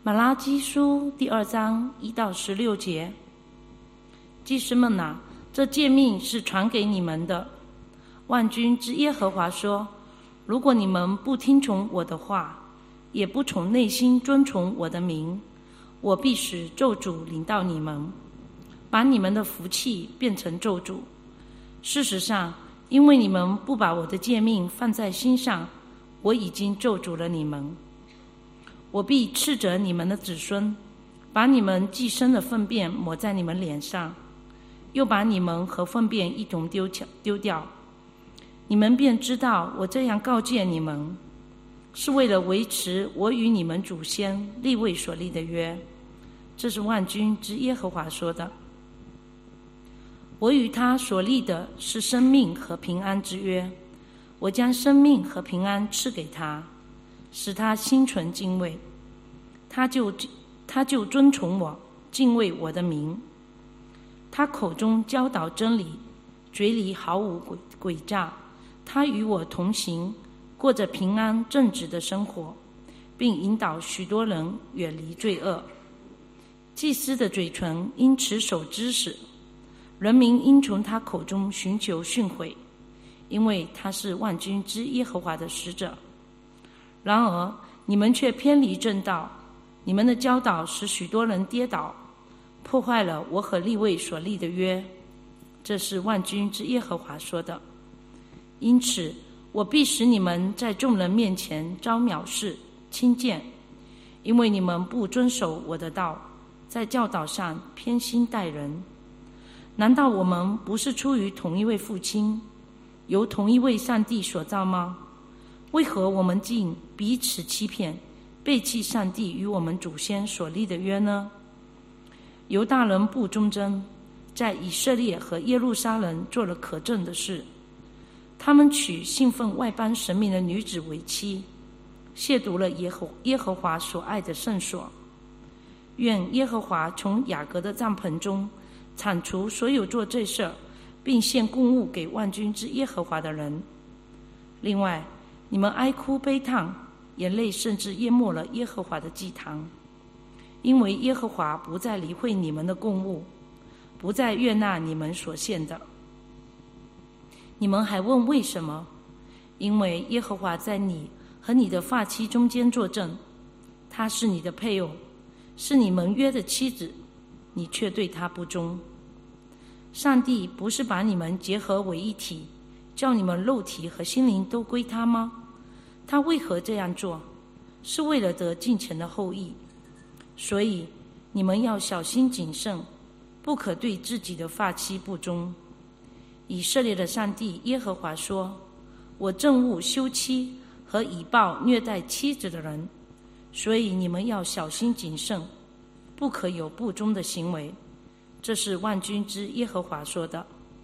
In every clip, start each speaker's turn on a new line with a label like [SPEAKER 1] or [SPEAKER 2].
[SPEAKER 1] 马拉基书第2章1到16节。祭司们啊，这诫命是传给你们的。万军之耶和华说：如果你们不听从我的话，也不从内心遵从我的名，我必使咒诅临到你们，把你们的福气变成咒诅。事实上，因为你们不把我的诫命放在心上，我已经咒诅了你们。我必斥责你们的子孙，把你们寄生的粪便抹在你们脸上，又把你们和粪便一同丢掉。你们便知道我这样告诫你们，是为了维持我与你们祖先立位所立的约。这是万军之耶和华说的。我与他所立的是生命和平安之约，我将生命和平安赐给他，使他心存敬畏，他就遵从我，敬畏我的名。他口中教导真理，嘴里毫无诡诈。他与我同行，过着平安正直的生活，并引导许多人远离罪恶。祭司的嘴唇因持守知识，人民应从他口中寻求训诲，因为他是万军之耶和华的使者。然而你们却偏离正道，你们的教导使许多人跌倒，破坏了我和利未所立的约。这是万军之耶和华说的。因此我必使你们在众人面前遭藐视轻贱，因为你们不遵守我的道，在教导上偏心待人。难道我们不是出于同一位父亲，由同一位上帝所造吗？为何我们竟彼此欺骗，背弃上帝与我们祖先所立的约呢？犹大人不忠贞，在以色列和耶路撒冷做了可憎的事。他们娶信奉外邦神明的女子为妻，亵渎了耶和华所爱的圣所。愿耶和华从雅各的帐篷中铲除所有做这事并献供物给万军之耶和华的人。另外，你们哀哭悲叹，眼泪甚至淹没了耶和华的祭坛，因为耶和华不再理会你们的供物，不再悦纳你们所献的。你们还问为什么？因为耶和华在你和你的发妻中间作证，她是你的配偶，是你盟约的妻子，你却对她不忠。上帝不是把你们结合为一体，叫你们肉体和心灵都归他吗？他为何这样做？是为了得近前的后裔。所以你们要小心谨慎，不可对自己的发妻不忠。以色列的上帝耶和华说：我憎恶休妻和以暴虐待妻子的人，所以你们要小心谨慎，不可有不忠的行为。这是万军之耶和华说的。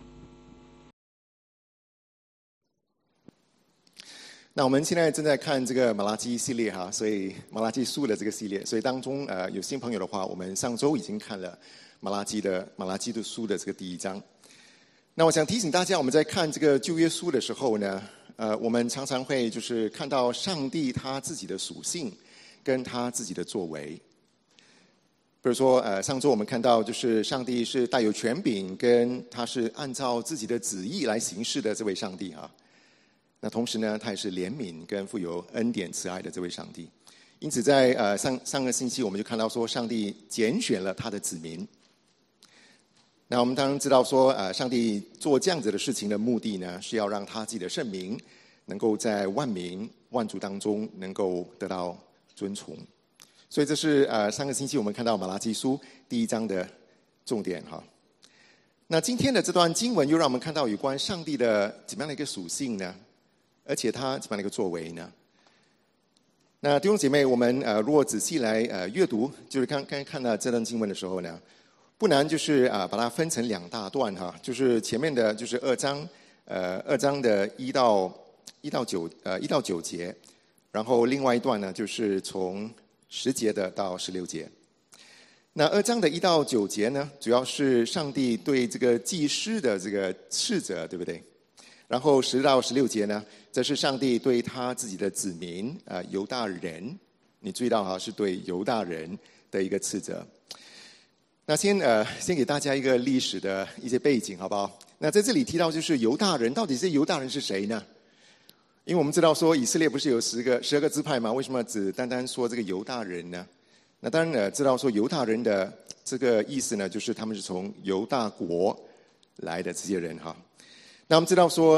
[SPEAKER 2] 那我们现在正在看这个马拉基系列哈，所以马拉基书的这个系列，所以当中有新朋友的话，我们上周已经看了马拉基的书的这个第1章。那我想提醒大家，我们在看这个旧约书的时候呢，我们常常会就是看到上帝他自己的属性跟他自己的作为。比如说上周我们看到就是上帝是带有权柄，跟他是按照自己的旨意来行事的这位上帝啊。那同时呢，他也是怜悯跟富有恩典慈爱的这位上帝。因此在上个星期我们就看到说，上帝拣选了他的子民。那我们当然知道说上帝做这样子的事情的目的呢，是要让他自己的圣名能够在万民万族当中能够得到尊崇。所以这是上个星期我们看到马拉基书第1章的重点哈。那今天的这段经文又让我们看到有关上帝的怎么样的一个属性呢？而且他怎么样的一个作为呢？那弟兄姐妹，我们如果仔细来阅读，就是刚看到这段经文的时候呢，不难就是把它分成2大段哈，就是前面的就是2章的1到9节，然后另外一段呢就是从10节的到16节。那2章的1到9节呢，主要是上帝对这个祭司的这个斥责，对不对？然后10到16节呢，则是上帝对他自己的子民犹大人你注意到哈，是对犹大人的一个斥责。那先给大家一个历史的一些背景，好不好？那在这里提到就是犹大人，到底这犹大人是谁呢？因为我们知道说以色列不是有12个支派吗？为什么只单单说这个犹大人呢？那当然知道说犹大人的这个意思呢，就是他们是从犹大国来的这些人哈。那我们知道说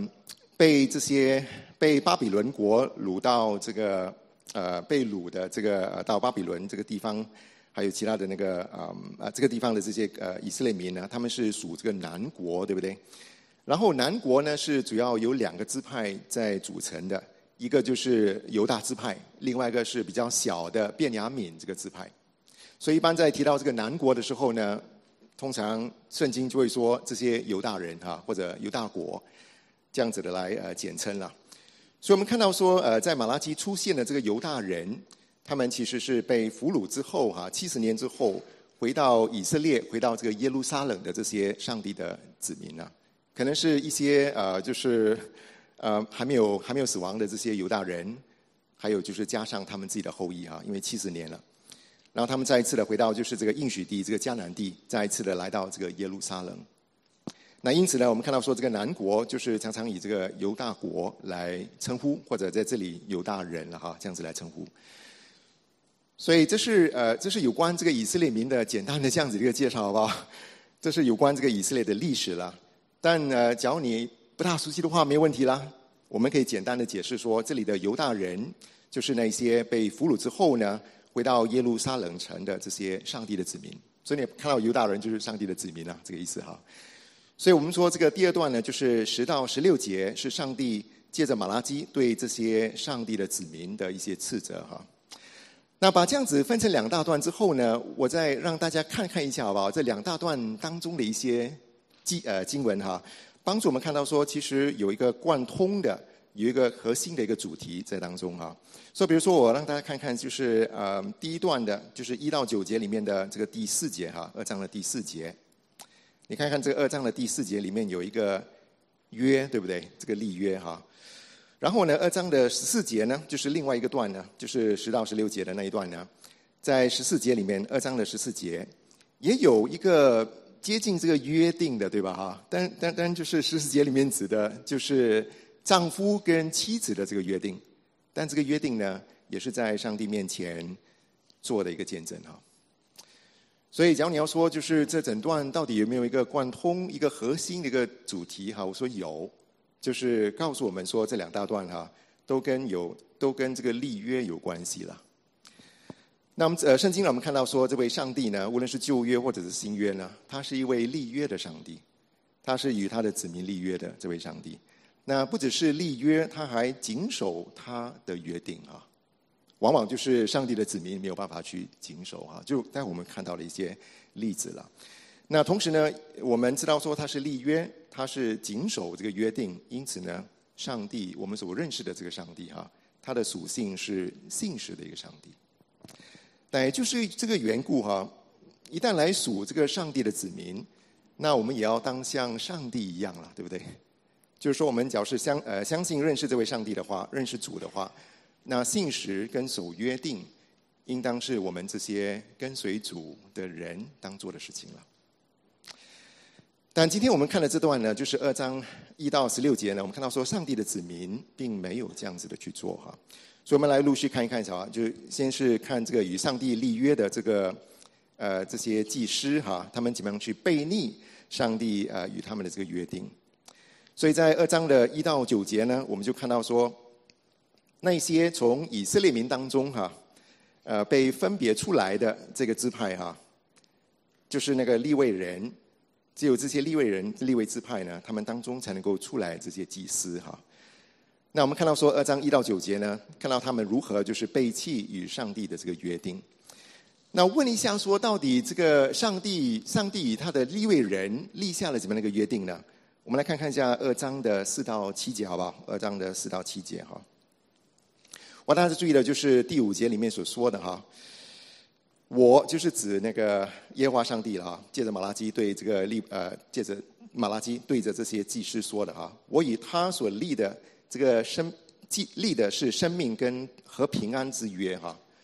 [SPEAKER 2] 被巴比伦国掳到这个被掳的这个到巴比伦这个地方，还有其他的那个这个地方的这些以色列民呢，他们是属这个南国，对不对？然后南国呢是主要有2个支派在组成的，一个就是犹大支派，另外一个是比较小的便雅悯这个支派。所以一般在提到这个南国的时候呢，通常圣经就会说这些犹大人或者犹大国这样子的来简称了。所以我们看到说在马拉基出现的这个犹大人，他们其实是被俘虏之后70年之后回到以色列，回到这个耶路撒冷的这些上帝的子民啊，可能是一些就是还没有死亡的这些犹大人，还有就是加上他们自己的后裔因为70年了，然后他们再一次的回到就是这个应许地，这个迦南地，再一次的来到这个耶路撒冷。那因此呢，我们看到说这个南国就是常常以这个犹大国来称呼，或者在这里犹大人了这样子来称呼。所以这是有关这个以色列民的简单的这样子的一个介绍，好不好？这是有关这个以色列的历史了。但假如你不大熟悉的话，没有问题啦。我们可以简单的解释说，这里的犹大人就是那些被俘虏之后呢，回到耶路撒冷城的这些上帝的子民。所以你看到犹大人就是上帝的子民这个意思哈。所以我们说这个第2段呢，就是10到16节是上帝借着马拉基对这些上帝的子民的一些斥责哈。那把这样子分成2大段之后呢，我再让大家看看一下好不好？这2大段当中的一些经文帮助我们看到说，其实有一个贯通的，有一个核心的一个主题在当中所以比如说我让大家看看，就是第1段的，就是1到9节里面的这个第4节2章的第4节。你看看这个2章的第4节里面有一个约，对不对？这个立约然后呢，2章的14节呢，就是另外一个段呢，就是10到16节的那一段呢，在14节里面，2章的14节也有一个接近这个约定的，对吧但就是14节里面指的就是丈夫跟妻子的这个约定，但这个约定呢，也是在上帝面前做的一个见证所以假如你要说就是这整段到底有没有一个贯通一个核心的一个主题我说有，就是告诉我们说这2大段都跟这个立约有关系了。那么圣经呢，我们看到说这位上帝呢，无论是旧约或者是新约呢，他是一位立约的上帝，他是与他的子民立约的这位上帝。那不只是立约，他还谨守他的约定往往就是上帝的子民没有办法去谨守就待会我们看到了一些例子了。那同时呢，我们知道说他是立约，他是谨守这个约定，因此呢，上帝我们所认识的这个上帝他的属性是信实的一个上帝。但也就是这个缘故一旦来属这个上帝的子民，那我们也要当像上帝一样了，对不对？就是说我们假如是相信认识这位上帝的话，认识主的话，那信实跟守约定应当是我们这些跟随主的人当做的事情了。但今天我们看的这段呢，就是2章1到16节呢，我们看到说上帝的子民并没有这样子的去做所以我们来陆续看一看一下就先是看这个与上帝立约的这个这些祭司他们怎么样去背逆上帝与他们的这个约定。所以在2章的1到9节呢，我们就看到说，那些从以色列民当中被分别出来的这个支派就是那个利未人，只有这些利未人利未支派呢，他们当中才能够出来这些祭司那我们看到说2章1到9节呢，看到他们如何就是背弃与上帝的这个约定。那问一下说，到底这个上帝与他的利未人立下了怎么样的一个约定呢？我们来看看一下2章的4到7节好不好？2章的4到7节我当时注意的就是第5节里面所说的我就是指那个耶和华上帝了借着马拉基对这个借着马拉基对着这些祭司说的我以他所立的这个立的是生命跟和平安之约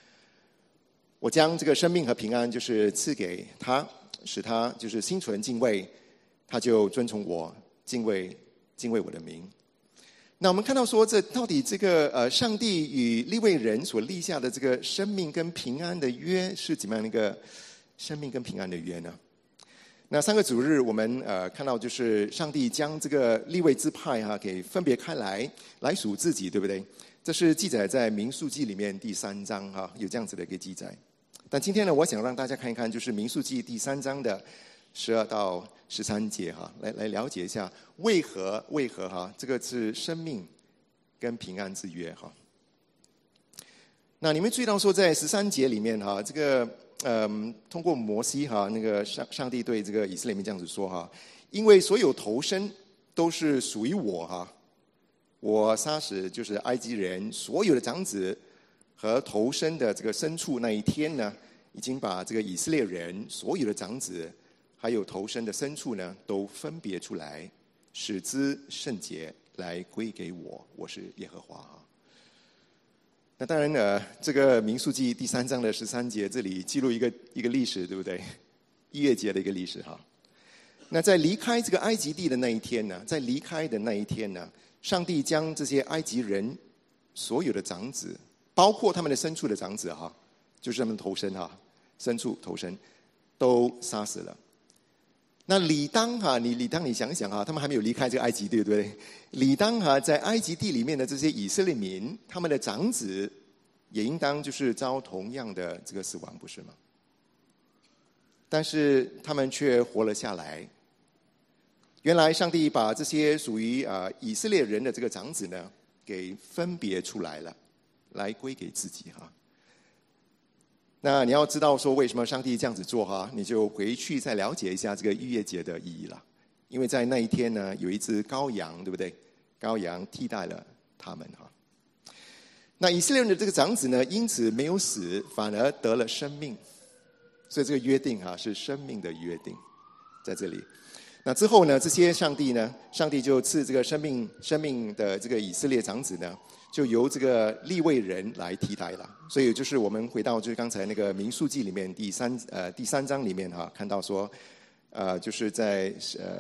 [SPEAKER 2] 我将这个生命和平安就是赐给他，使他就是心存敬畏，他就遵从我，敬畏我的名。那我们看到说，这到底这个上帝与利未人所立下的这个生命跟平安的约是怎么样的一个生命跟平安的约呢？那3个主日我们看到就是上帝将这个利未支派给分别开来属自己，对不对？这是记载在民数记里面第3章有这样子的一个记载。但今天呢，我想让大家看一看就是民数记第3章的12到13节来了解一下为何这个是生命跟平安之约那你们注意到说在13节里面这个通过摩西那个上帝对这个以色列民这样子说因为所有头生都是属于我我杀死就是埃及人所有的长子和头生的这个牲畜那一天呢，已经把这个以色列人所有的长子还有头生的牲畜呢，都分别出来，使之圣洁，来归给我，我是耶和华那当然这个民数记第3章的13节，这里记录一个历史，对不对？逾越节的一个历史那在离开这个埃及地的那一天呢，上帝将这些埃及人所有的长子，包括他们的牲畜的长子就是他们的头生牲畜头生都杀死了。那理当你想想他们还没有离开这个埃及地，对不对？理当在埃及地里面的这些以色列民，他们的长子也应当就是遭同样的这个死亡，不是吗？但是他们却活了下来。原来上帝把这些属于以色列人的这个长子呢，给分别出来了，来归给自己那你要知道说为什么上帝这样子做你就回去再了解一下这个逾越节的意义了。因为在那一天呢，有一只羔羊，对不对？羔羊替代了他们那以色列人的这个长子呢，因此没有死，反而得了生命。所以这个约定是生命的约定，在这里。那之后呢，这些上帝就赐这个生命的这个以色列长子呢，就由这个利未人来替代了。所以就是我们回到就是刚才那个民数记里面第3章里面看到说就是在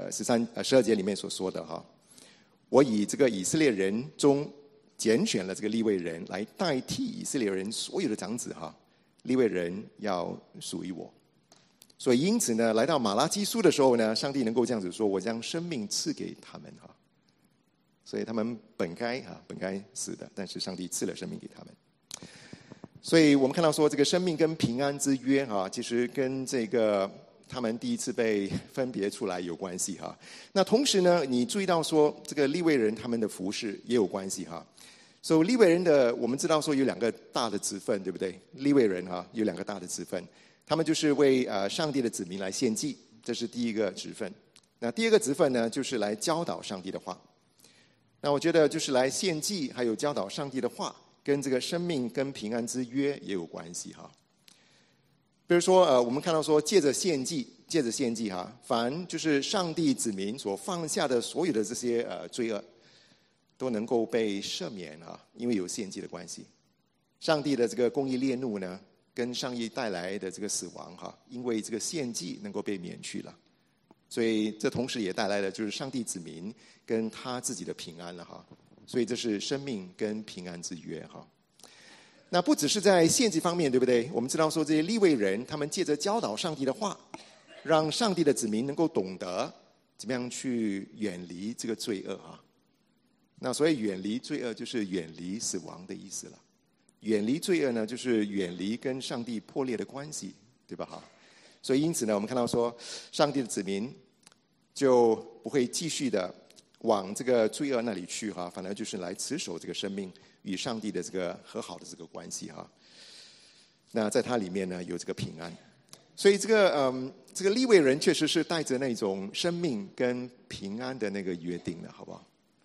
[SPEAKER 2] 12节里面所说的我以这个以色列人中拣选了这个利未人来代替以色列人所有的长子利未人要属于我。所以因此呢，来到马拉基书的时候呢，上帝能够这样子说，我将生命赐给他们所以他们本该死的，但是上帝赐了生命给他们。所以我们看到说这个生命跟平安之约其实跟这个他们第一次被分别出来有关系那同时呢，你注意到说这个利未人他们的服事也有关系所以利未人的我们知道说有2个大的职分，对不对？利未人有2个大的职分，他们就是为上帝的子民来献祭，这是第一个职分。那第二个职分呢，就是来教导上帝的话。那我觉得就是来献祭还有教导上帝的话，跟这个生命跟平安之约也有关系比如说我们看到说借着献祭凡就是上帝子民所放下的所有的这些罪恶都能够被赦免因为有献祭的关系。上帝的这个公义烈怒呢，跟上帝带来的这个死亡因为这个献祭能够被免去了。所以这同时也带来了就是上帝子民跟他自己的平安了所以这是生命跟平安之约那不只是在献祭方面，对不对？我们知道说这些利未人他们借着教导上帝的话，让上帝的子民能够懂得怎么样去远离这个罪恶那所以远离罪恶就是远离死亡的意思了。远离罪恶呢，就是远离跟上帝破裂的关系，对吧所以因此呢，我们看到说上帝的子民就不会继续的往这个罪恶那里去反而就是来持守这个生命与上帝的这个和好的这个关系那在它里面呢有这个平安。所以这个利未人确实是带着那种生命跟平安的那个约定的，好不好？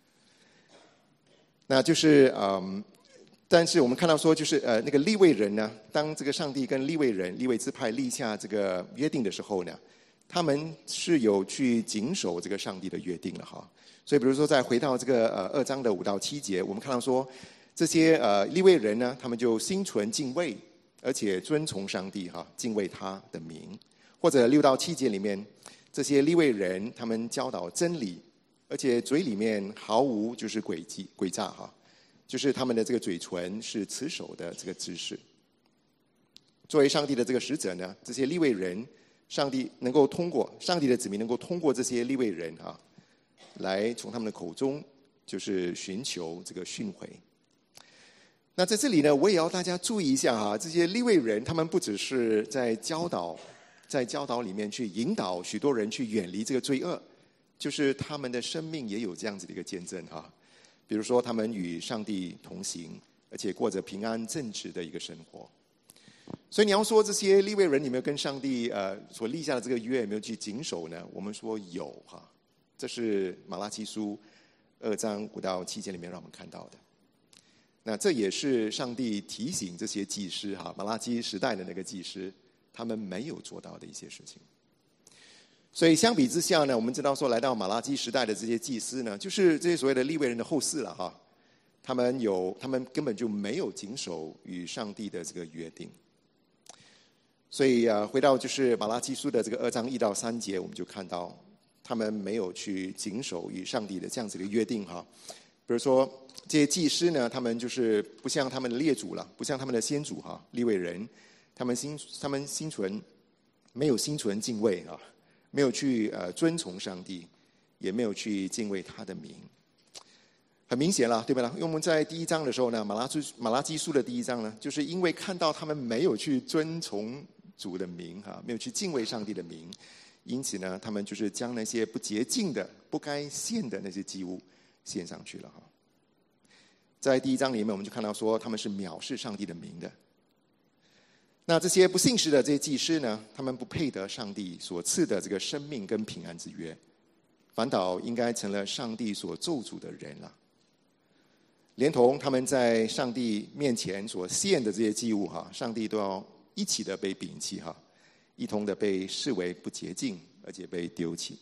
[SPEAKER 2] 那就是但是我们看到说就是那个利未人呢，当这个上帝跟利未支派立下这个约定的时候呢，他们是有去谨守这个上帝的约定了所以比如说再回到这个2章的5到7节，我们看到说这些利未人呢，他们就心存敬畏， 而且遵从上帝敬畏他的名。或者6到7节里面，这些利未人他们教导真理，而且嘴里面毫无就是诡诈就是他们的这个嘴唇是持守的这个姿势。作为上帝的这个使者呢，这些利未人，上帝能够通过上帝的子民能够通过这些利未人来从他们的口中就是寻求这个训诲。那在这里呢，我也要大家注意一下这些利未人他们不只是在教导里面去引导许多人去远离这个罪恶，就是他们的生命也有这样子的一个见证比如说他们与上帝同行，而且过着平安正直的一个生活。所以你要说这些利未人有没有跟上帝所立下的这个约有没有去谨守呢？我们说有这是马拉基书2章5到7节里面让我们看到的。那这也是上帝提醒这些祭司马拉基时代的那个祭司他们没有做到的一些事情。所以相比之下呢，我们知道说来到马拉基时代的这些祭司呢，就是这些所谓的利未人的后嗣了他们根本就没有谨守与上帝的这个约定。所以回到就是马拉基书的这个2章1到3节，我们就看到他们没有去谨守与上帝的这样子的约定比如说这些祭司呢，他们就是不像他们的列祖了，不像他们的先祖利未人，他们没有心存敬畏没有去遵从上帝，也没有去敬畏他的名。很明显了，对吧？因为我们在第1章的时候呢，马拉基书的第1章呢，就是因为看到他们没有去遵从主的名没有去敬畏上帝的名，因此呢，他们就是将那些不洁净的、不该献的那些祭物献上去了在第1章里面，我们就看到说他们是藐视上帝的名的。那这些不信实的这些祭司呢，他们不配得上帝所赐的这个生命跟平安之约，反倒应该成了上帝所咒诅的人了。连同他们在上帝面前所献的这些祭物上帝都要一起的被摒弃一同的被视为不洁净，而且被丢弃。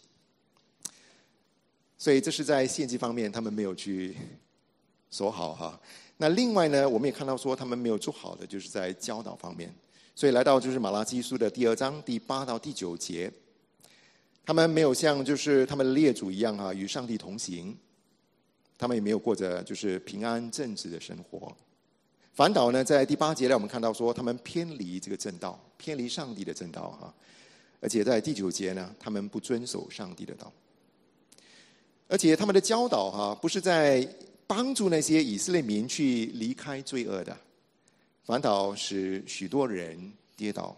[SPEAKER 2] 所以这是在献祭方面他们没有去守好那另外呢，我们也看到说他们没有做好的就是在教导方面。所以来到就是马拉基书的第2章第8到第9节，他们没有像就是他们的列祖一样与上帝同行，他们也没有过着就是平安正直的生活。反倒呢，在第8节呢，我们看到说他们偏离这个正道，偏离上帝的正道而且在第9节呢，他们不遵守上帝的道。而且他们的教导不是在帮助那些以色列民去离开罪恶的，反倒使许多人跌倒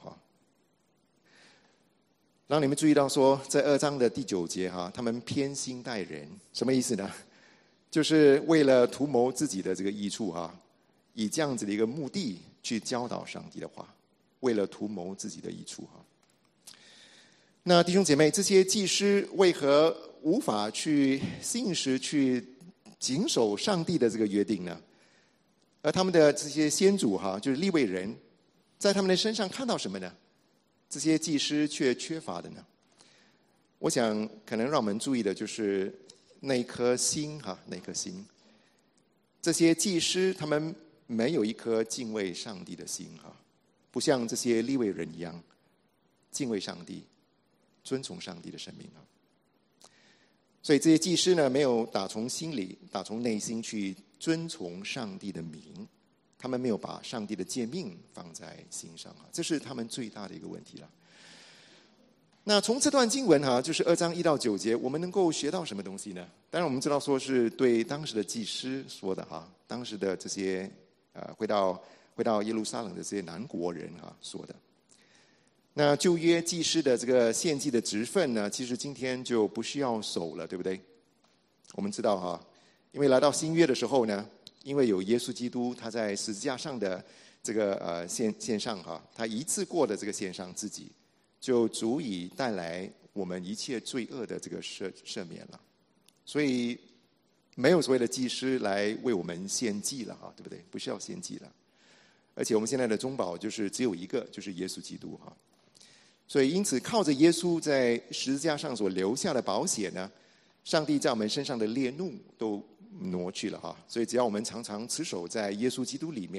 [SPEAKER 2] 让你们注意到说，在2章的第9节他们偏心待人，什么意思呢？就是为了图谋自己的这个益处以这样子的一个目的去教导上帝的话，为了图谋自己的益处那弟兄姐妹，这些祭司为何无法去信实去谨守上帝的这个约定呢？而他们的这些先祖就是利未人，在他们的身上看到什么呢？这些祭司却缺乏的呢？我想可能让我们注意的就是那一颗心那颗心。这些祭司他们没有一颗敬畏上帝的心不像这些利未人一样敬畏上帝、遵从上帝的生命所以这些祭司呢，没有打从心里、打从内心去遵从上帝的名，他们没有把上帝的诫命放在心上这是他们最大的一个问题了。那从这段经文就是2章1到9节，我们能够学到什么东西呢？当然我们知道说是对当时的祭司说的当时的这些回到耶路撒冷的这些南国人说的。那旧约祭司的这个献祭的职分呢，其实今天就不需要守了，对不对？我们知道因为来到新约的时候呢，因为有耶稣基督他在十字架上的这个献上他一次过的这个献上自己，就足以带来我们一切罪恶的这个赦免了。所以没有所谓的祭司来为我们献祭了对不对？不需要献祭了。而且我们现在的中保就是只有一个，就是耶稣基督所以因此靠着耶稣在十字架上所留下的宝血呢，上帝在我们身上的烈怒都挪去了所以只要我们常常持守在耶稣基督里面，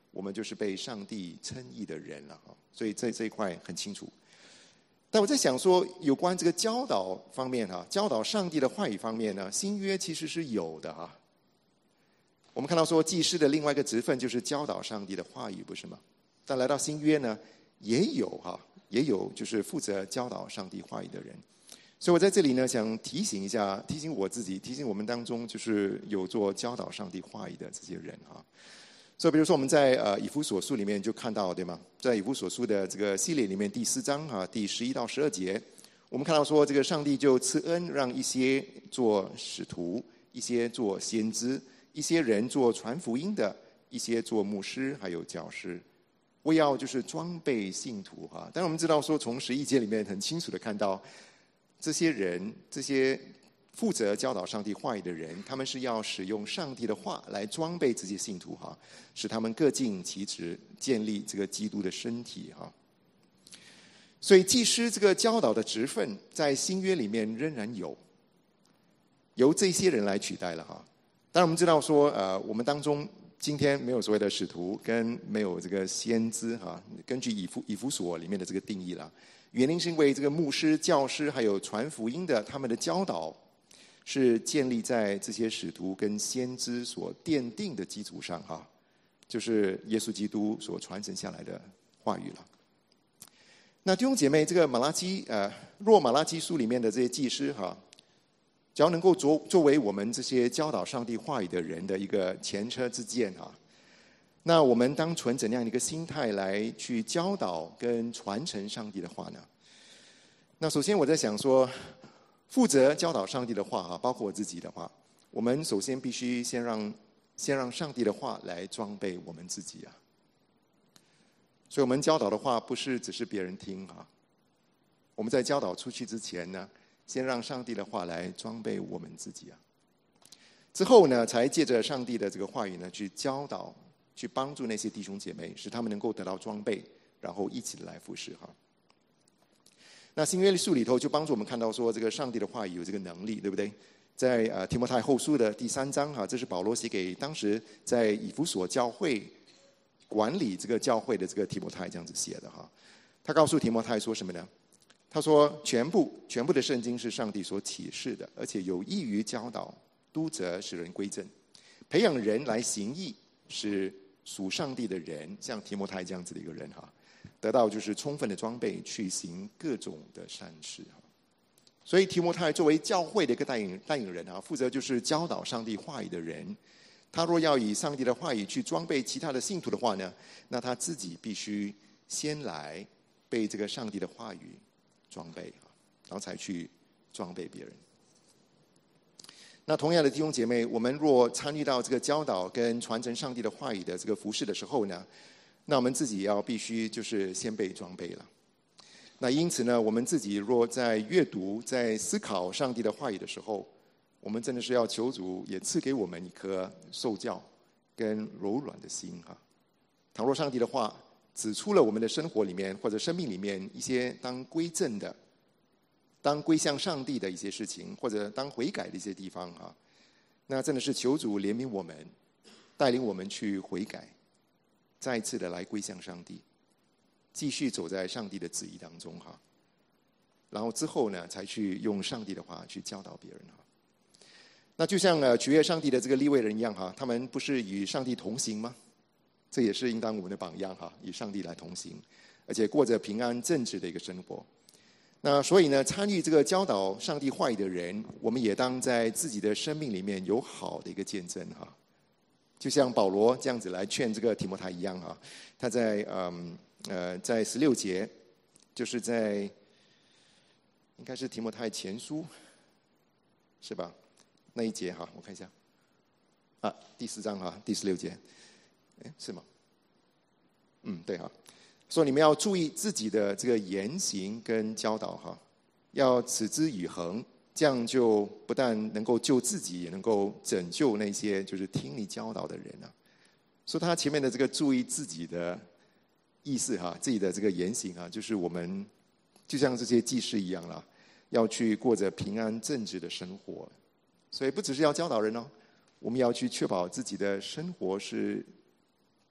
[SPEAKER 2] 我们就是被上帝称义的人了哈。所以这一块很清楚。但我在想说，有关这个教导方面哈，教导上帝的话语方面呢，新约其实是有的哈。我们看到说，祭司的另外一个职分就是教导上帝的话语，不是吗？但来到新约呢，也有就是负责教导上帝话语的人。所以我在这里呢，想提醒一下，提醒我自己，提醒我们当中就是有做教导上帝话语的这些人哈。所以比如说我们在以弗所书里面就看到，对吗？在以弗所书的这个系列里面第4章啊，第11到12节，我们看到说，这个上帝就赐恩，让一些做使徒，一些做先知，一些人做传福音的，一些做牧师，还有教师，为要就是装备信徒哈。但是我们知道说，从11节里面很清楚的看到，这些人，这些负责教导上帝话语的人，他们是要使用上帝的话来装备这些信徒哈，使他们各尽其职，建立这个基督的身体哈。所以祭司这个教导的职分，在新约里面仍然由这些人来取代了哈。当然我们知道说，我们当中今天没有所谓的使徒，跟没有这个先知哈。根据以弗所里面的这个定义啦，原因是因为这个牧师、教师还有传福音的，他们的教导是建立在这些使徒跟先知所奠定的基础上哈，就是耶稣基督所传承下来的话语了。那弟兄姐妹，这个马拉基书里面的这些祭司哈，只要能够作为我们这些教导上帝话语的人的一个前车之鉴哈，那我们当存怎样的一个心态来去教导跟传承上帝的话呢？那首先我在想说，负责教导上帝的话啊，包括我自己的话，我们首先必须先让上帝的话来装备我们自己啊。所以我们教导的话不是只是别人听啊，我们在教导出去之前呢，先让上帝的话来装备我们自己啊。之后呢，才借着上帝的这个话语呢，去教导，去帮助那些弟兄姐妹，使他们能够得到装备，然后一起来服侍哈。那新约书里头就帮助我们看到说，这个上帝的话语有这个能力，对不对？在提摩太后书的第3章哈，这是保罗写给当时在以弗所教会管理这个教会的这个提摩太这样子写的哈。他告诉提摩太说什么呢？他说全部的圣经是上帝所启示的，而且有益于教导、督责、使人归正，培养人来行义，使属上帝的人，像提摩太这样子的一个人哈，得到就是充分的装备，去行各种的善事。所以提摩太作为教会的一个带领人啊，负责就是教导上帝话语的人。他若要以上帝的话语去装备其他的信徒的话呢，那他自己必须先来被这个上帝的话语装备，然后才去装备别人。那同样的弟兄姐妹，我们若参与到这个教导跟传承上帝的话语的这个服事的时候呢，那我们自己要必须就是先被装备了。那因此呢，我们自己若在阅读、在思考上帝的话语的时候，我们真的是要求主也赐给我们一颗受教跟柔软的心哈。倘若上帝的话指出了我们的生活里面或者生命里面一些当归正的、当归向上帝的一些事情，或者当悔改的一些地方哈，那真的是求主怜悯我们，带领我们去悔改，再一次的来归向上帝，继续走在上帝的旨意当中哈。然后之后呢，才去用上帝的话去教导别人哈。那就像取悦上帝的这个利未人一样哈，他们不是与上帝同行吗？这也是应当我们的榜样哈，与上帝来同行，而且过着平安正直的一个生活。那所以呢，参与这个教导上帝话语的人，我们也当在自己的生命里面有好的一个见证哈。就像保罗这样子来劝这个提摩太一样哈，他在在16节，就是在应该是提摩太前书是吧？那一节哈，我看一下啊，第4章哈，第16节，是吗？对哈，说你们要注意自己的这个言行跟教导哈，要持之以恒，这样就不但能够救自己，也能够拯救那些就是听你教导的人啊。说他前面的这个注意自己的意思哈，自己的这个言行啊，就是我们就像这些祭司一样啦，要去过着平安正直的生活。所以不只是要教导人哦，我们要去确保自己的生活是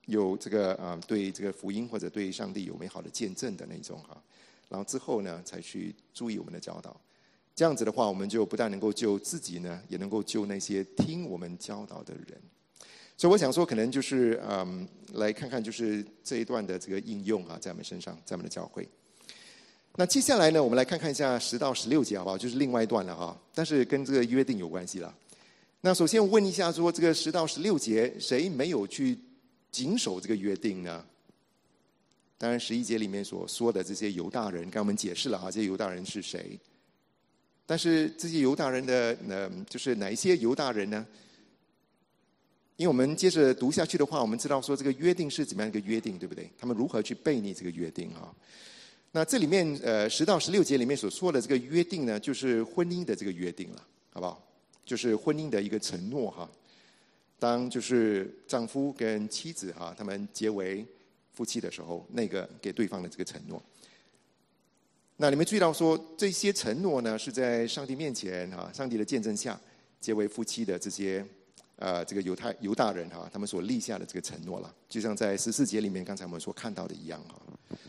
[SPEAKER 2] 有这个对这个福音或者对上帝有美好的见证的那种哈，然后之后呢才去注意我们的教导。这样子的话，我们就不但能够救自己呢，也能够救那些听我们教导的人。所以我想说，可能就是来看看就是这一段的这个应用啊，在我们身上，在我们的教会。那接下来呢，我们来看看一下10到16节，好不好？就是另外一段了哈，但是跟这个约定有关系了。那首先我问一下，说这个10到16节，谁没有去谨守这个约定呢？当然11节里面所说的这些犹大人，刚我们解释了哈，这些犹大人是谁？但是这些犹大人的就是哪一些犹大人呢？因为我们接着读下去的话，我们知道说这个约定是怎么样一个约定，对不对？他们如何去背逆这个约定啊？那这里面10到16节里面所说的这个约定呢，就是婚姻的这个约定了，好不好？就是婚姻的一个承诺哈。当就是丈夫跟妻子哈，他们结为夫妻的时候，那个给对方的这个承诺。那你们注意到说，这些承诺呢，是在上帝面前哈，上帝的见证下结为夫妻的这些这个犹大人哈，他们所立下的这个承诺了，就像在14节里面刚才我们所看到的一样哈。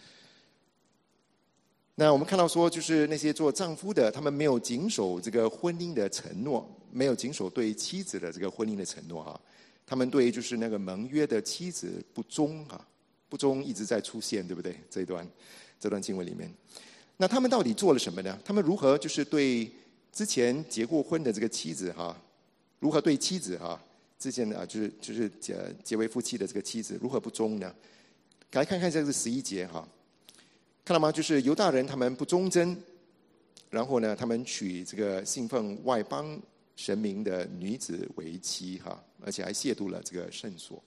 [SPEAKER 2] 那我们看到说，就是那些做丈夫的，他们没有谨守这个婚姻的承诺，没有谨守对妻子的这个婚姻的承诺哈。他们对就是那个盟约的妻子不忠哈，不忠一直在出现，对不对？这段经文里面，那他们到底做了什么呢？他们如何就是对之前结过婚的这个妻子哈，如何对妻子哈，之前就是结为夫妻的这个妻子如何不忠呢？来看看这个11节哈。看到吗？就是犹大人他们不忠贞，然后呢，他们娶这个信奉外邦神明的女子为妻哈，而且还亵渎了这个圣所。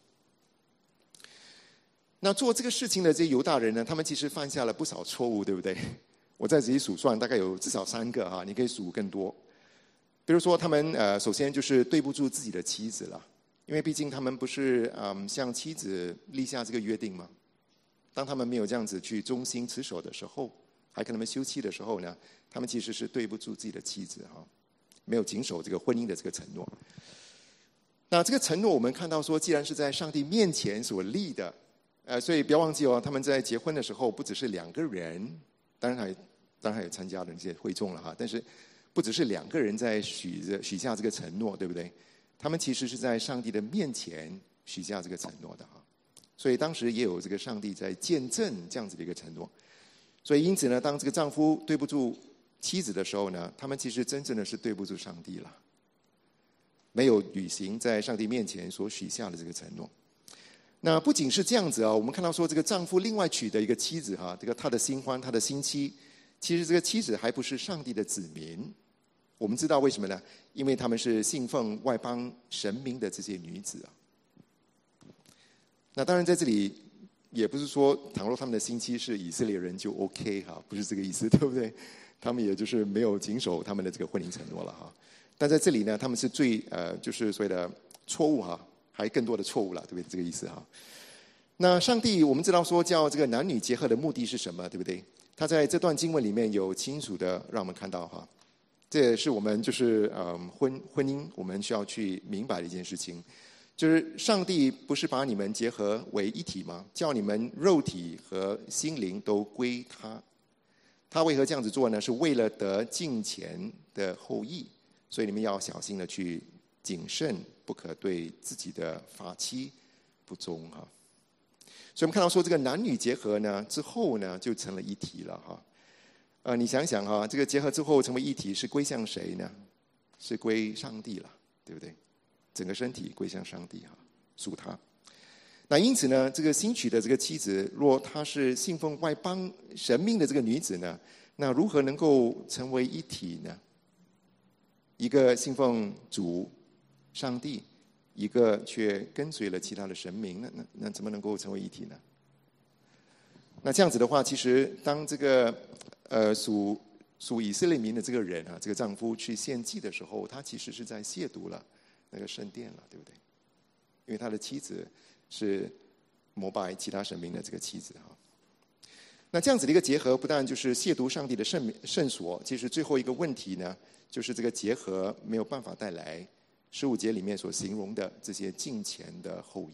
[SPEAKER 2] 那做这个事情的这些犹大人呢，他们其实犯下了不少错误，对不对？我在这里数算，大概有至少3个哈，你可以数更多。比如说，他们首先就是对不住自己的妻子了，因为毕竟他们不是向妻子立下这个约定吗？当他们没有这样子去忠心持守的时候，还跟他们休妻的时候呢，他们其实是对不住自己的妻子哈，没有谨守这个婚姻的这个承诺。那这个承诺我们看到说，既然是在上帝面前所立的，所以不要忘记哦，他们在结婚的时候不只是2个人，当然还有参加的那些会众了哈，但是不只是2个人在许下这个承诺，对不对？他们其实是在上帝的面前许下这个承诺的哈。所以当时也有这个上帝在见证这样子的一个承诺，所以因此呢，当这个丈夫对不住妻子的时候呢，他们其实真正的是对不住上帝了，没有履行在上帝面前所许下的这个承诺。那不仅是这样子啊，我们看到说这个丈夫另外娶的一个妻子哈，这个他的新欢，他的新妻，其实这个妻子还不是上帝的子民。我们知道为什么呢？因为他们是信奉外邦神明的这些女子啊。那当然在这里也不是说倘若他们的新妻是以色列人就 OK 哈，不是这个意思，对不对？他们也就是没有谨守他们的这个婚姻承诺了哈。但在这里呢，他们是最就是所谓的错误哈，还更多的错误了，对不对？这个意思哈。那上帝我们知道说叫这个男女结合的目的是什么，对不对？他在这段经文里面有清楚的让我们看到哈，这也是我们就是婚姻我们需要去明白的一件事情。就是上帝不是把你们结合为一体吗？叫你们肉体和心灵都归他。他为何这样子做呢？是为了得敬虔的后裔，所以你们要小心的去谨慎，不可对自己的发妻不忠哈。所以我们看到说这个男女结合呢之后呢，就成了一体了哈。你想想哈，这个结合之后成为一体是归向谁呢？是归上帝了，对不对？整个身体归向上帝哈，属他。那因此呢，这个新娶的这个妻子，若她是信奉外邦神明的这个女子呢，那如何能够成为一体呢？一个信奉主上帝，一个却跟随了其他的神明，那怎么能够成为一体呢？那这样子的话，其实当这个属以色列民的这个人啊，这个丈夫去献祭的时候，他其实是在亵渎了那个圣殿了，对不对？因为他的妻子是膜拜其他神明的这个妻子哈。那这样子的一个结合，不但就是亵渎上帝的圣所，其实最后一个问题呢，就是这个结合没有办法带来15节里面所形容的这些敬虔的后裔了，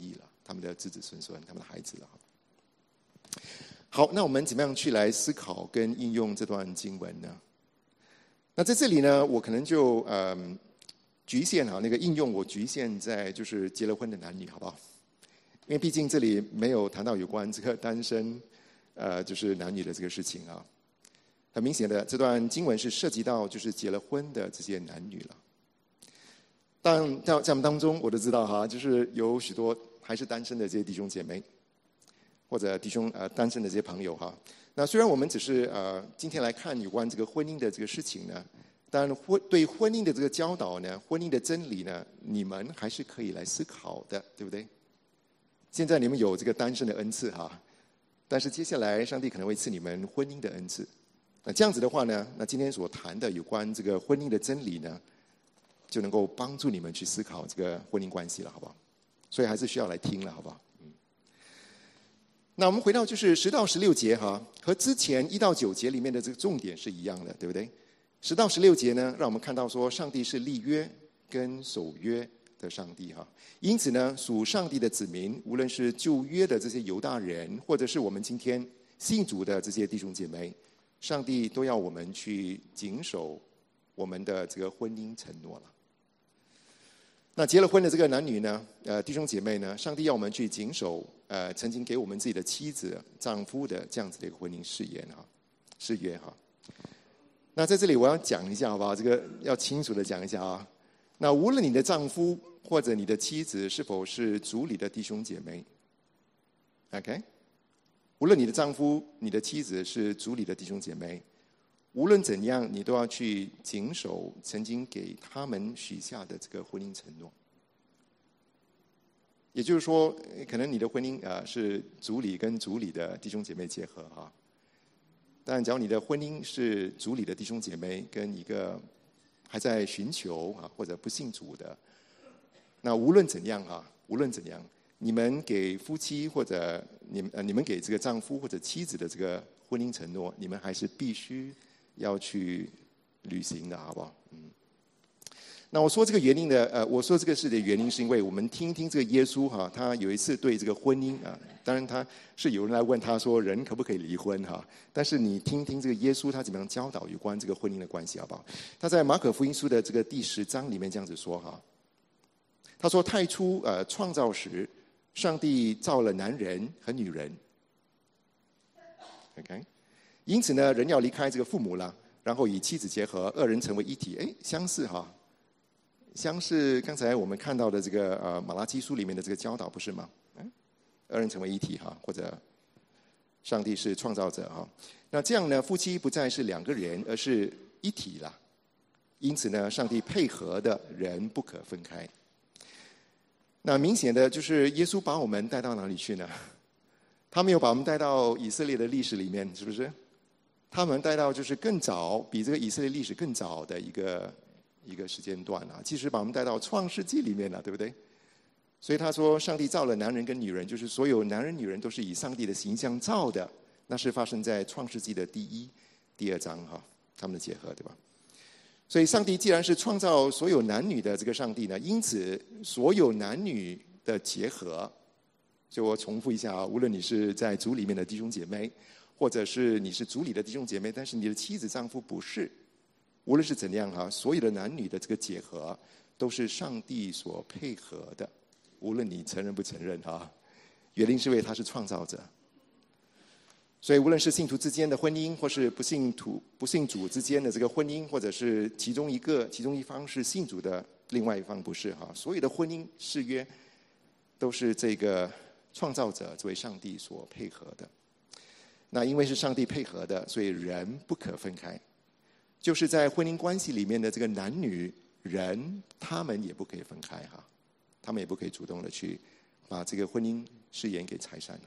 [SPEAKER 2] 他们的子子孙孙、他们的孩子了。好，那我们怎么样去来思考跟应用这段经文呢？那在这里呢，我可能就局限那个应用，我局限在就是结了婚的男女，好不好？因为毕竟这里没有谈到有关这个单身就是男女的这个事情啊。很明显的，这段经文是涉及到就是结了婚的这些男女了。但在我们当中，我都知道哈，就是有许多还是单身的这些弟兄姐妹，或者弟兄单身的这些朋友哈。那虽然我们只是今天来看有关这个婚姻的这个事情呢，但对婚姻的这个教导呢，婚姻的真理呢，你们还是可以来思考的，对不对？现在你们有这个单身的恩赐哈，但是接下来上帝可能会赐你们婚姻的恩赐。那这样子的话呢，那今天所谈的有关这个婚姻的真理呢，就能够帮助你们去思考这个婚姻关系了，好不好？所以还是需要来听了，好不好？那我们回到就是10到16节哈，和之前1到9节里面的这个重点是一样的，对不对？10到16节呢，让我们看到说上帝是立约跟守约的上帝哈。因此呢，属上帝的子民，无论是旧约的这些犹大人，或者是我们今天信主的这些弟兄姐妹，上帝都要我们去谨守我们的这个婚姻承诺了。那结了婚的这个男女呢，弟兄姐妹呢，上帝要我们去谨守曾经给我们自己的妻子、丈夫的这样子的一个婚姻誓约哈。那在这里我要讲一下，好不好？这个要清楚的讲一下啊。那无论你的丈夫或者你的妻子是否是主里的弟兄姐妹 ，OK？ 无论你的丈夫、你的妻子是主里的弟兄姐妹，无论怎样，你都要去谨守曾经给他们许下的这个婚姻承诺。也就是说，可能你的婚姻是主里跟主里的弟兄姐妹结合哈，但假如你的婚姻是主里的弟兄姐妹跟一个还在寻求或者不信主的，那无论怎样你们给夫妻或者你们给这个丈夫或者妻子的这个婚姻承诺，你们还是必须要去履行的，好不好？那我说这个原因的，我说这个事的原因，是因为我们听听这个耶稣哈，他有一次对这个婚姻当然他是有人来问他说人可不可以离婚哈，但是你听听这个耶稣他怎么样教导有关这个婚姻的关系，好不好？他在马可福音书的这个第10章里面这样子说哈，他说太初创造时，上帝造了男人和女人 ，OK， 因此呢，人要离开这个父母了，然后与妻子结合，二人成为一体，相似哈。像是刚才我们看到的这个马拉基书里面的这个教导，不是吗？二人成为一体哈，或者上帝是创造者哈。那这样呢，夫妻不再是2个人，而是一体了。因此呢，上帝配合的人不可分开。那明显的就是耶稣把我们带到哪里去呢？他没有把我们带到以色列的历史里面，是不是？他们带到就是更早，比这个以色列历史更早的一个时间段其实把我们带到创世纪里面了，对不对？所以他说上帝造了男人跟女人，就是所有男人女人都是以上帝的形象造的，那是发生在创世纪的第1、第2章哈，他们的结合，对吧？所以上帝既然是创造所有男女的这个上帝呢，因此所有男女的结合，就我重复一下无论你是在主里面的弟兄姐妹，或者是你是主里的弟兄姐妹，但是你的妻子丈夫不是，无论是怎样所有的男女的这个结合都是上帝所配合的，无论你承认不承认原因是因为他是创造者。所以无论是信徒之间的婚姻，或是不信主之间的这个婚姻，或者是其中一方是信主的，另外一方不是所有的婚姻誓约都是这个创造者作为上帝所配合的。那因为是上帝配合的，所以人不可分开。就是在婚姻关系里面的这个男女人，他们也不可以分开他们也不可以主动的去把这个婚姻誓言给拆散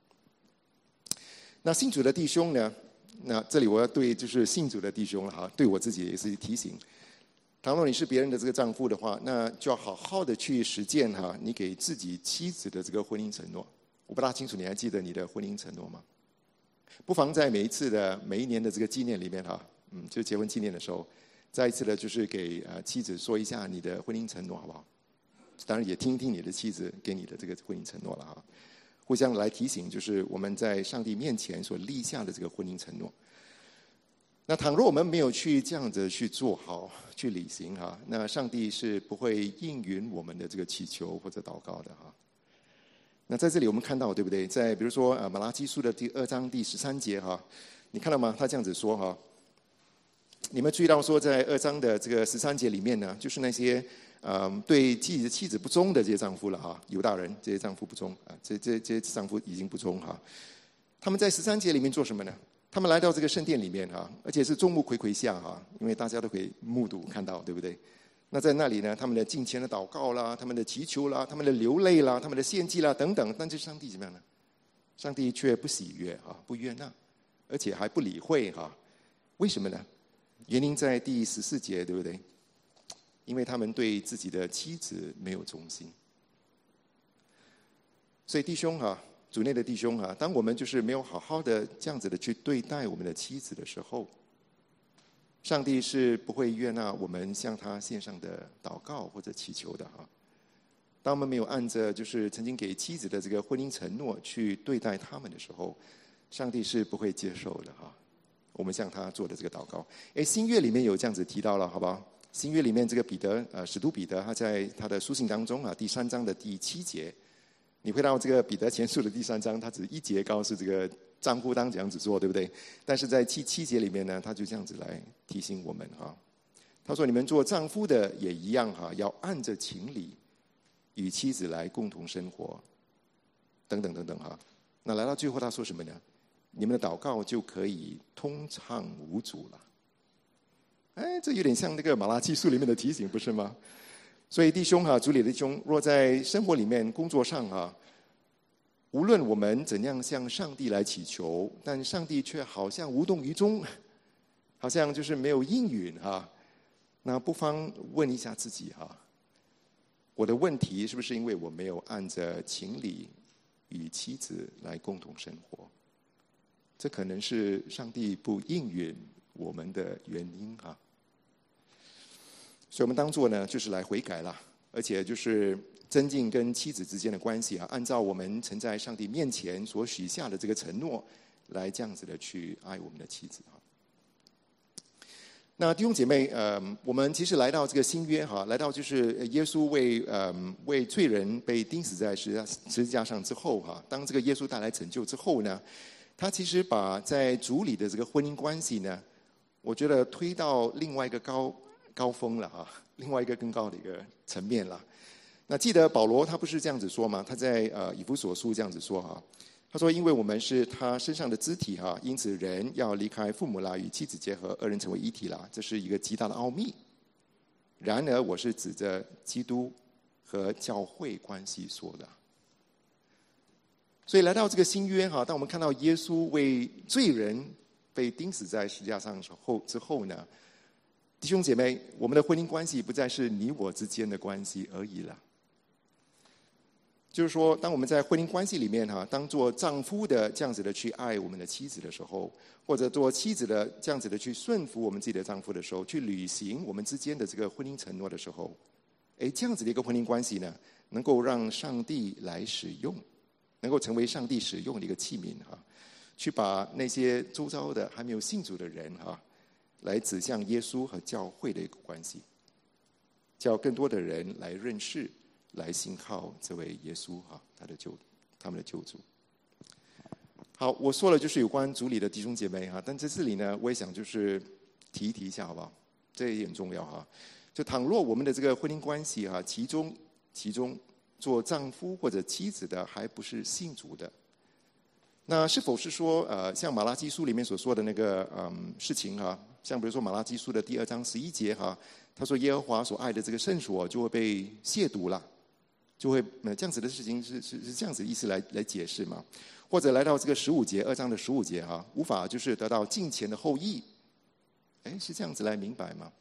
[SPEAKER 2] 那信主的弟兄呢？那这里我要对就是信主的弟兄了对我自己也是提醒。倘若你是别人的这个丈夫的话，那就要好好的去实践你给自己妻子的这个婚姻承诺。我不大清楚你还记得你的婚姻承诺吗？不妨在每一年的这个纪念里面就结婚纪念的时候，再一次的就是给妻子说一下你的婚姻承诺，好不好？ 当然也听一听你的妻子给你的这个婚姻承诺了哈。互相来提醒，就是我们在上帝面前所立下的这个婚姻承诺。那倘若我们没有去这样子去做好、去履行哈，那上帝是不会应允我们的这个祈求或者祷告的哈。那在这里我们看到，对不对？在比如说马拉基书的第2章第13节哈，你看到吗？他这样子说哈，你们注意到说，在2章的这个13节里面呢，就是那些对妻子不忠的这些丈夫了哈，犹大人这些丈夫不忠啊，这些丈夫已经不忠哈。他们在13节里面做什么呢？他们来到这个圣殿里面哈，而且是众目睽睽下哈，因为大家都可以目睹看到，对不对？那在那里呢，他们的敬虔的祷告啦，他们的祈求啦，他们的流泪啦，他们的献祭啦等等，但是上帝怎么样呢？上帝却不喜悦啊，不悦纳，而且还不理会哈。为什么呢？原因在第14节，对不对？因为他们对自己的妻子没有忠心。所以弟兄哈，主内的弟兄哈，当我们就是没有好好的这样子的去对待我们的妻子的时候，上帝是不会悦纳我们向他献上的祷告或者祈求的哈。当我们没有按着就是曾经给妻子的这个婚姻承诺去对待他们的时候，上帝是不会接受的哈。我们向他做的这个祷告，新约里面有这样子提到了，好不好？新约里面这个彼得使徒彼得他在他的书信当中啊，第3章的第7节，你会到这个彼得前书的第3章，他只1节告诉这个丈夫当这样子做，对不对？但是在第7节里面呢，他就这样子来提醒我们哈。他说：“你们做丈夫的也一样哈，要按着情理与妻子来共同生活，等等等等哈。”那来到最后他说什么呢？你们的祷告就可以通畅无阻了。这有点像那个马拉基书里面的提醒，不是吗？所以弟兄哈，主里的弟兄，若在生活里面、工作上哈，无论我们怎样向上帝来祈求，但上帝却好像无动于衷，好像就是没有应允哈。那不妨问一下自己哈，我的问题是不是因为我没有按着情理与妻子来共同生活？这可能是上帝不应允我们的原因哈。所以我们当作呢，就是来悔改啦，而且就是增进跟妻子之间的关系啊，按照我们曾在上帝面前所许下的这个承诺，来这样子的去爱我们的妻子哈。那弟兄姐妹，我们其实来到这个新约哈，来到就是耶稣为罪人被钉死在十字架上之后哈，当这个耶稣带来拯救之后呢，他其实把在主里的这个婚姻关系呢，我觉得推到另外一个高峰了哈，另外一个更高的一个层面了。那记得保罗他不是这样子说吗？他在以弗所书这样子说哈，他说：“因为我们是他身上的肢体哈，因此人要离开父母啦，与妻子结合，二人成为一体啦，这是一个极大的奥秘。然而我是指着基督和教会关系说的。”所以来到这个新约哈，当我们看到耶稣为罪人被钉死在十字架上之后呢，弟兄姐妹，我们的婚姻关系不再是你我之间的关系而已了。就是说，当我们在婚姻关系里面哈，当做丈夫的这样子的去爱我们的妻子的时候，或者做妻子的这样子的去顺服我们自己的丈夫的时候，去履行我们之间的这个婚姻承诺的时候，这样子的一个婚姻关系呢，能够让上帝来使用，能够成为上帝使用的一个器皿哈，去把那些周遭的还没有信主的人哈，来指向耶稣和教会的一个关系，叫更多的人来认识、来信靠这位耶稣哈，他们的救主。好，我说了就是有关主里的弟兄姐妹哈，但在这里呢，我也想就是提一下好不好？这也很重要哈。就倘若我们的这个婚姻关系哈，其中做丈夫或者妻子的还不是信主的，那是否是说像马拉基书里面所说的那个事情哈？像比如说马拉基书的第2章11节哈，他说耶和华所爱的这个圣所就会被亵渎了，就会这样子的事情是这样子的意思来解释嘛？或者来到这个15节2章的15节哈，无法就是得到敬虔的后裔，是这样子来明白吗？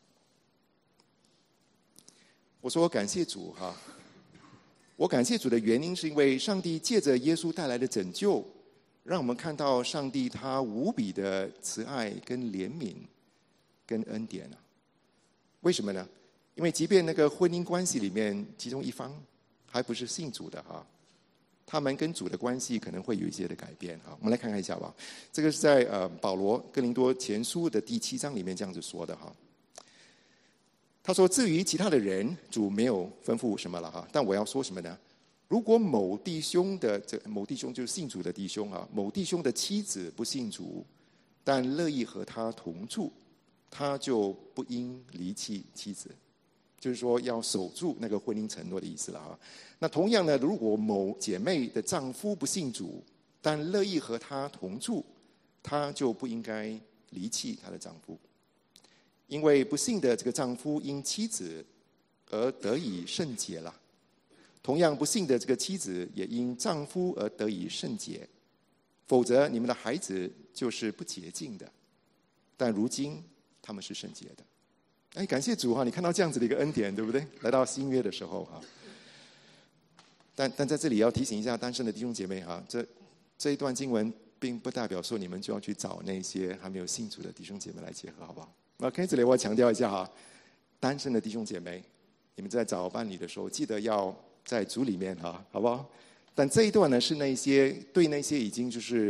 [SPEAKER 2] 我说感谢主哈，我感谢主的原因是因为上帝借着耶稣带来的拯救，让我们看到上帝他无比的慈爱跟怜悯跟恩典啊。为什么呢？ 因为即便那个婚姻关系里面其中一方还不是信主的哈，他们跟主的关系可能会有一些的改变哈。我们来看看一下吧。这个是在保罗哥林多前书的第7章里面这样子说的哈。他说：“至于其他的人，主没有吩咐什么了哈。但我要说什么呢？如果某弟兄就是信主的弟兄啊，某弟兄的妻子不信主，但乐意和他同住，他就不应离弃妻子。”就是说要守住那个婚姻承诺的意思了啊。那同样呢，如果某姐妹的丈夫不信主，但乐意和她同住，她就不应该离弃她的丈夫，因为不信的这个丈夫因妻子而得以圣洁了，同样不信的这个妻子也因丈夫而得以圣洁，否则你们的孩子就是不洁净的，但如今他们是圣洁的。哎，感谢主哈！你看到这样子的一个恩典，对不对？来到新约的时候哈，但在这里要提醒一下单身的弟兄姐妹哈，这一段经文并不代表说你们就要去找那些还没有信主的弟兄姐妹来结合，好不好？OK，这里我要强调一下哈，单身的弟兄姐妹，你们在找伴侣的时候，记得要在主里面哈，好不好？但这一段呢，是那些已经就是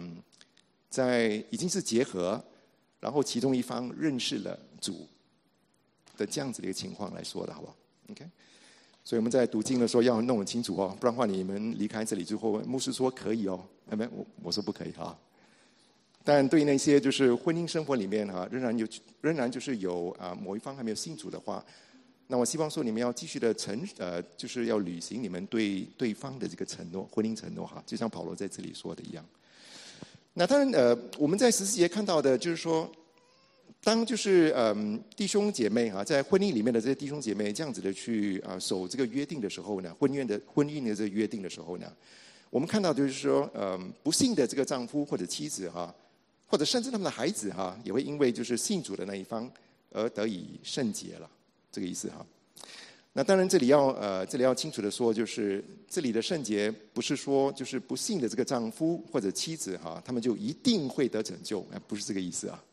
[SPEAKER 2] 已经是结合，然后其中一方认识了主的这样子的一个情况来说的，好不好 ？OK， 所以我们在读经的时候要弄很清楚哦，不然的话你们离开这里之后，牧师说可以哦，没，我说不可以哈。但对那些就是婚姻生活里面哈，仍然就是有某一方还没有信主的话，那我希望说你们要继续的就是要履行你们对对方的这个承诺，婚姻承诺哈，就像保罗在这里说的一样。那当然我们在14节看到的就是说，当就是弟兄姐妹哈，在婚姻里面的这些弟兄姐妹这样子的去守这个约定的时候呢，婚姻的这个约定的时候呢，我们看到就是说不信的这个丈夫或者妻子哈，或者甚至他们的孩子哈，也会因为就是信主的那一方而得以圣洁了，这个意思哈。那当然这里要清楚的说，就是这里的圣洁不是说就是不信的这个丈夫或者妻子哈，他们就一定会得拯救，不是这个意思啊。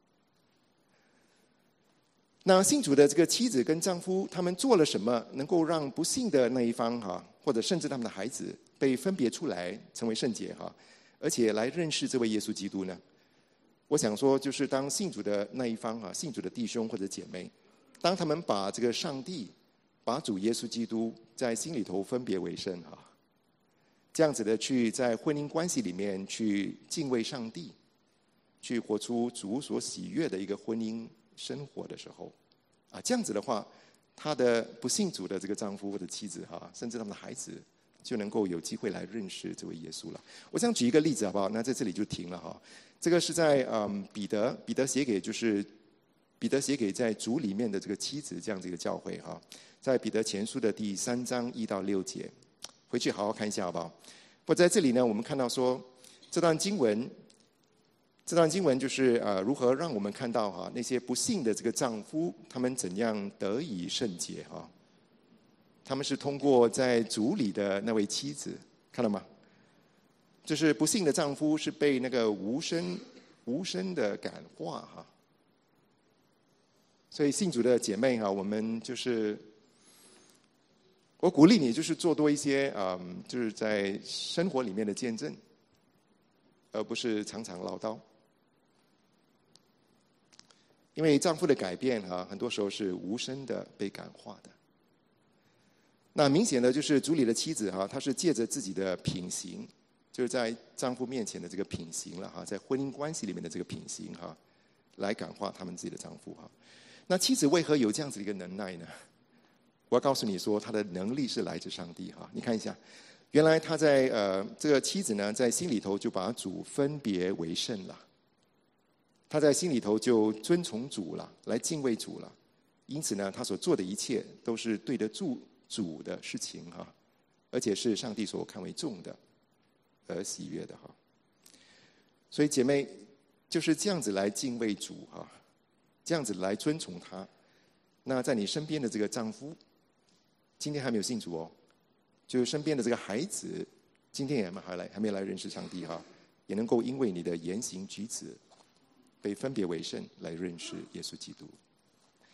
[SPEAKER 2] 那信主的这个妻子跟丈夫，他们做了什么能够让不信的那一方哈，或者甚至他们的孩子被分别出来成为圣洁哈，而且来认识这位耶稣基督呢？我想说，就是当信主的那一方啊，信主的弟兄或者姐妹，当他们把这个上帝、把主耶稣基督在心里头分别为圣哈，这样子的去在婚姻关系里面去敬畏上帝，去活出主所喜悦的一个婚姻生活的时候，这样子的话，他的不信主的这个丈夫或者妻子哈，甚至他们的孩子，就能够有机会来认识这位耶稣了。我想举一个例子好不好？那在这里就停了哈。这个是在彼得写给在主里面的这个妻子这样子一个教会哈，在彼得前书的第3章1到6节，回去好好看一下好不好？不过在这里呢，我们看到说这段经文就是如何让我们看到哈那些不信的这个丈夫，他们怎样得以圣洁哈？他们是通过在主里的那位妻子，看到吗？就是不信的丈夫是被那个无声的感化哈。所以信主的姐妹哈，我们就是我鼓励你，就是做多一些就是在生活里面的见证，而不是常常唠叨。因为丈夫的改变哈，很多时候是无声的被感化的。那明显的就是主里的妻子哈，她是借着自己的品行，就是在丈夫面前的这个品行了哈，在婚姻关系里面的这个品行哈，来感化他们自己的丈夫哈。那妻子为何有这样子的一个能耐呢？我要告诉你说，她的能力是来自上帝哈。你看一下，原来她在这个妻子呢，在心里头就把主分别为圣了。她在心里头就遵从主了，来敬畏主了。因此呢，她所做的一切都是对得住主的事情哈，而且是上帝所看为重的，而喜悦的哈。所以姐妹就是这样子来敬畏主哈，这样子来遵从他。那在你身边的这个丈夫，今天还没有信主哦，就身边的这个孩子，今天也还没来认识上帝哈，也能够因为你的言行举止被分别为圣，来认识耶稣基督。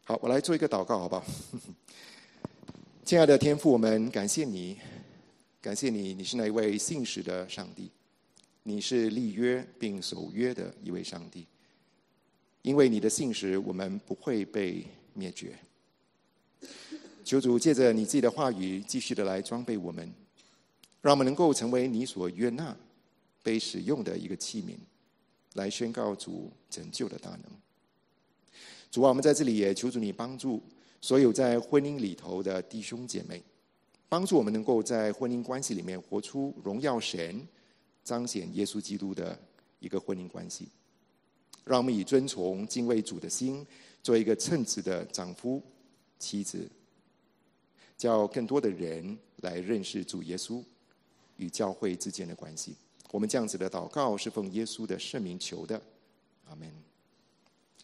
[SPEAKER 2] 好，我来做一个祷告，好不好？亲爱的天父，我们感谢你，感谢你，你是那一位信实的上帝，你是立约并守约的一位上帝。因为你的信实，我们不会被灭绝。求主借着你自己的话语，继续的来装备我们，让我们能够成为你所悦纳、被使用的一个器皿，来宣告主拯救的大能。主啊，我们在这里也求主你帮助所有在婚姻里头的弟兄姐妹，帮助我们能够在婚姻关系里面活出荣耀神、彰显耶稣基督的一个婚姻关系。让我们以尊崇敬畏主的心，做一个称职的丈夫、妻子，叫更多的人来认识主耶稣与教会之间的关系。我们这样子的祷告是奉耶稣的圣名求的，阿们。